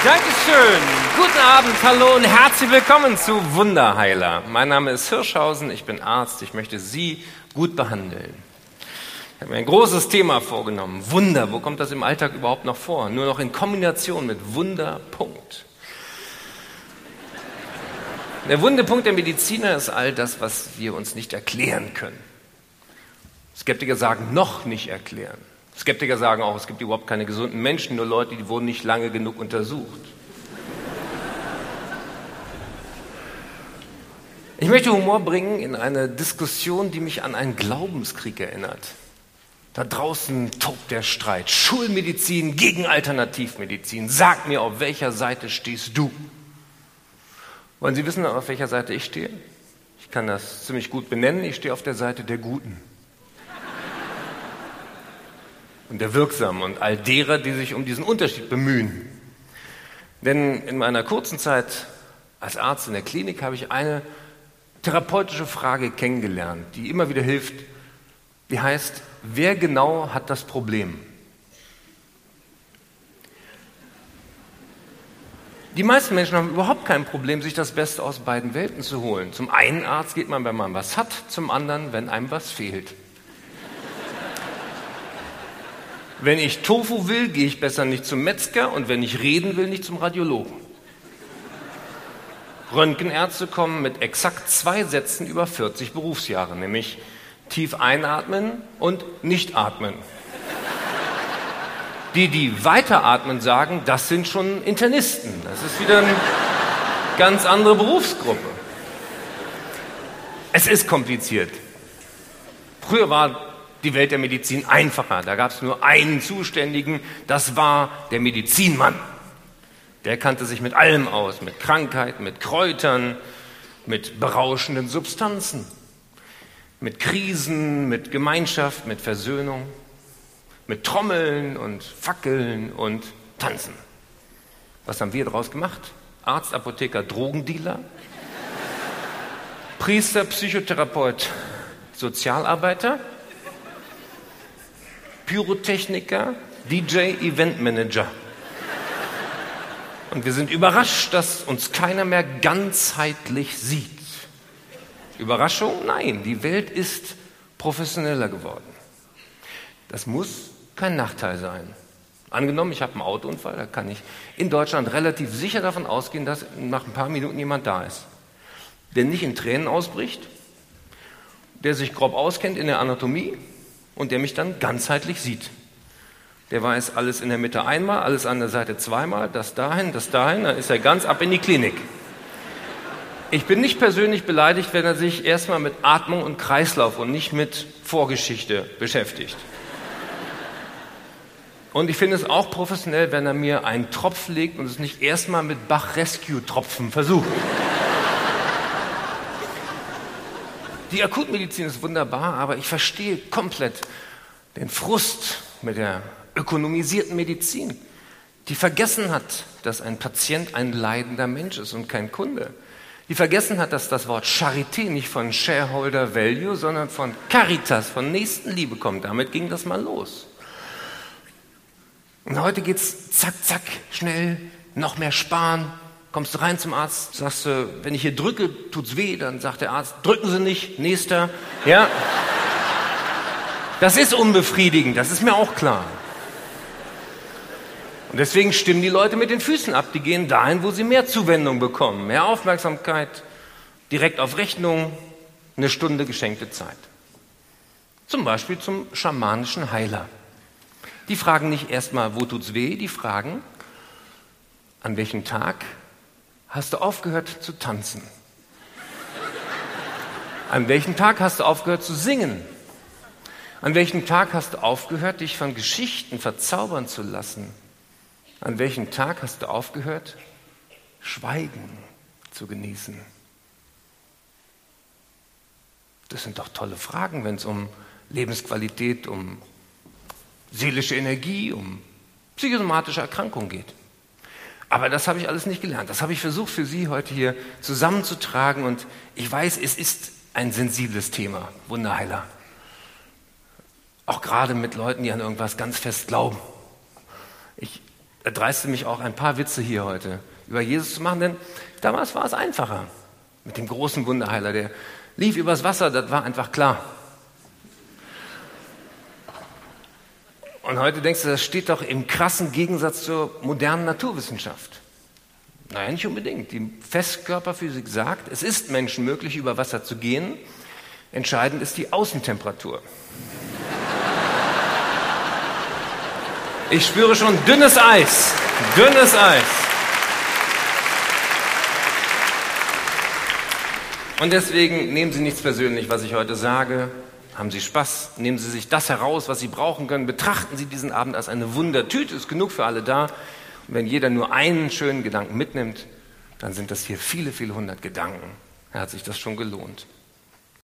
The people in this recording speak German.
Dankeschön. Guten Abend, hallo und herzlich willkommen zu Wunderheiler. Mein Name ist Hirschhausen, ich bin Arzt, ich möchte Sie gut behandeln. Ich habe mir ein großes Thema vorgenommen. Wunder, wo kommt das im Alltag überhaupt noch vor? Nur noch in Kombination mit Wunderpunkt. Der Wunderpunkt der Mediziner ist all das, was wir uns nicht erklären können. Skeptiker sagen, noch nicht erklären. Skeptiker sagen auch, es gibt überhaupt keine gesunden Menschen, nur Leute, die wurden nicht lange genug untersucht. Ich möchte Humor bringen in eine Diskussion, die mich an einen Glaubenskrieg erinnert. Da draußen tobt der Streit. Schulmedizin gegen Alternativmedizin. Sag mir, auf welcher Seite stehst du? Wollen Sie wissen, auf welcher Seite ich stehe? Ich kann das ziemlich gut benennen. Ich stehe auf der Seite der Guten. Und der Wirksamen und all derer, die sich um diesen Unterschied bemühen. Denn in meiner kurzen Zeit als Arzt in der Klinik habe ich eine therapeutische Frage kennengelernt, die immer wieder hilft. Die heißt, wer genau hat das Problem? Die meisten Menschen haben überhaupt kein Problem, sich das Beste aus beiden Welten zu holen. Zum einen Arzt geht man, wenn man was hat, zum anderen, wenn einem was fehlt. Wenn ich Tofu will, gehe ich besser nicht zum Metzger und wenn ich reden will, nicht zum Radiologen. Röntgenärzte kommen mit exakt 2 Sätzen über 40 Berufsjahre, nämlich tief einatmen und nicht atmen. Die weiteratmen, sagen, das sind schon Internisten. Das ist wieder eine ganz andere Berufsgruppe. Es ist kompliziert. Früher war die Welt der Medizin einfacher. Da gab es nur einen Zuständigen, das war der Medizinmann. Der kannte sich mit allem aus, mit Krankheiten, mit Kräutern, mit berauschenden Substanzen, mit Krisen, mit Gemeinschaft, mit Versöhnung, mit Trommeln und Fackeln und Tanzen. Was haben wir daraus gemacht? Arzt, Apotheker, Drogendealer, Priester, Psychotherapeut, Sozialarbeiter, Pyrotechniker, DJ, Eventmanager. Und wir sind überrascht, dass uns keiner mehr ganzheitlich sieht. Überraschung? Nein, die Welt ist professioneller geworden. Das muss kein Nachteil sein. Angenommen, ich habe einen Autounfall, da kann ich in Deutschland relativ sicher davon ausgehen, dass nach ein paar Minuten jemand da ist, der nicht in Tränen ausbricht, der sich grob auskennt in der Anatomie und der mich dann ganzheitlich sieht. Der weiß alles in der Mitte einmal, alles an der Seite zweimal, das dahin, dann ist er ganz ab in die Klinik. Ich bin nicht persönlich beleidigt, wenn er sich erstmal mit Atmung und Kreislauf und nicht mit Vorgeschichte beschäftigt. Und ich finde es auch professionell, wenn er mir einen Tropf legt und es nicht erstmal mit Bach-Rescue-Tropfen versucht. Die Akutmedizin ist wunderbar, aber ich verstehe komplett den Frust mit der ökonomisierten Medizin, die vergessen hat, dass ein Patient ein leidender Mensch ist und kein Kunde. Die vergessen hat, dass das Wort Charité nicht von Shareholder Value, sondern von Caritas, von Nächstenliebe kommt. Damit ging das mal los. Und heute geht's zack, zack, schnell, noch mehr sparen. Kommst du rein zum Arzt, sagst du, wenn ich hier drücke, tut's weh, dann sagt der Arzt, drücken Sie nicht, nächster. Ja. Das ist unbefriedigend, das ist mir auch klar. Und deswegen stimmen die Leute mit den Füßen ab. Die gehen dahin, wo sie mehr Zuwendung bekommen, mehr Aufmerksamkeit, direkt auf Rechnung, eine Stunde geschenkte Zeit. Zum Beispiel zum schamanischen Heiler. Die fragen nicht erstmal, wo tut's weh, die fragen, an welchem Tag hast du aufgehört zu tanzen? An welchem Tag hast du aufgehört zu singen? An welchem Tag hast du aufgehört, dich von Geschichten verzaubern zu lassen? An welchem Tag hast du aufgehört, Schweigen zu genießen? Das sind doch tolle Fragen, wenn es um Lebensqualität, um seelische Energie, um psychosomatische Erkrankungen geht. Aber das habe ich alles nicht gelernt. Das habe ich versucht für Sie heute hier zusammenzutragen. Und ich weiß, es ist ein sensibles Thema, Wunderheiler. Auch gerade mit Leuten, die an irgendwas ganz fest glauben. Ich erdreiste mich auch ein paar Witze hier heute über Jesus zu machen, denn damals war es einfacher. Mit dem großen Wunderheiler, der lief übers Wasser, das war einfach klar. Und heute denkst du, das steht doch im krassen Gegensatz zur modernen Naturwissenschaft. Naja, nicht unbedingt. Die Festkörperphysik sagt, es ist Menschen möglich, über Wasser zu gehen. Entscheidend ist die Außentemperatur. Ich spüre schon dünnes Eis. Dünnes Eis. Und deswegen nehmen Sie nichts persönlich, was ich heute sage. Haben Sie Spaß, nehmen Sie sich das heraus, was Sie brauchen können. Betrachten Sie diesen Abend als eine Wundertüte, ist genug für alle da. Und wenn jeder nur einen schönen Gedanken mitnimmt, dann sind das hier viele, viele hundert Gedanken. Da hat sich das schon gelohnt.